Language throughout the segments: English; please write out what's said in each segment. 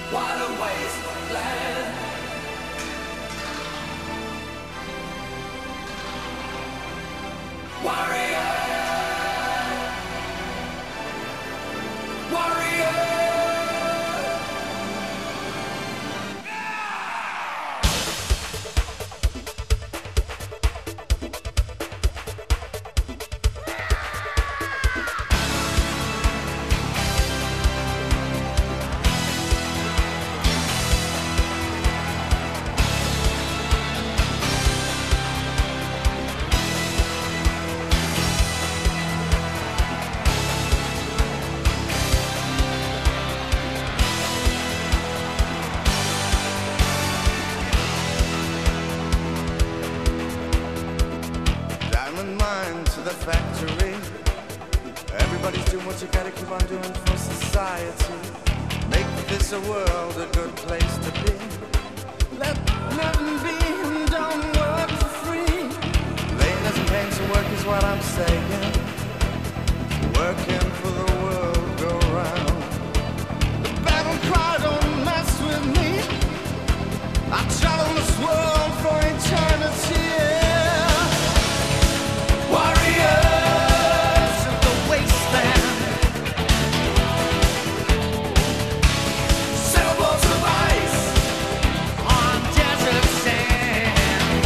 What a wasteland. Warrior, warrior. Diamond mine to the factory. Everybody's doing what you gotta keep on doing for society. Make this a world a good place to be. Let nothing be and don't work for free. Laying as pain to work is what I'm saying. Working for the world go round. The battle cry don't mess with me. I travel this world for eternity. Warriors of the wasteland, sailboats of ice on desert sands.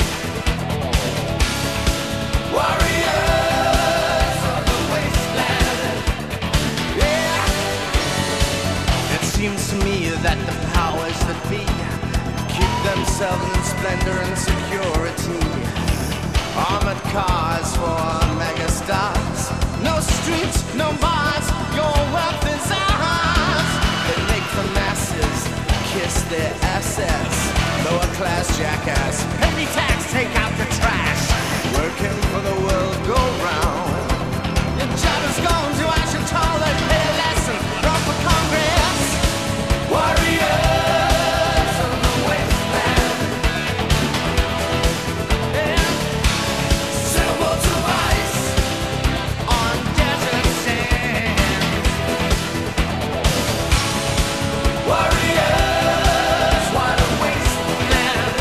Warriors of the wasteland, yeah. It seems to me that the powers that be keep themselves in splendor and security. Armored cars for megastars. No streets, no bars, your wealth is ours. They make the masses kiss their assets. Lower class jackass, Penny tax, take out the trash. working for the world go round. Your job is gone to ash and toilet, pay a lesson, run for Congress. Warriors of the wasteland, yeah. Sailboats of ice on desert sands. Warriors, what a wasteland.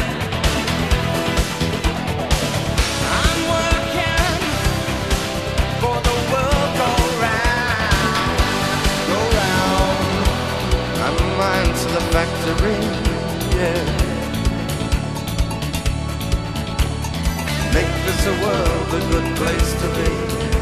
I'm working for the world go round. Go round. I'm mine to the factory, yeah. Make this a world a good place to be.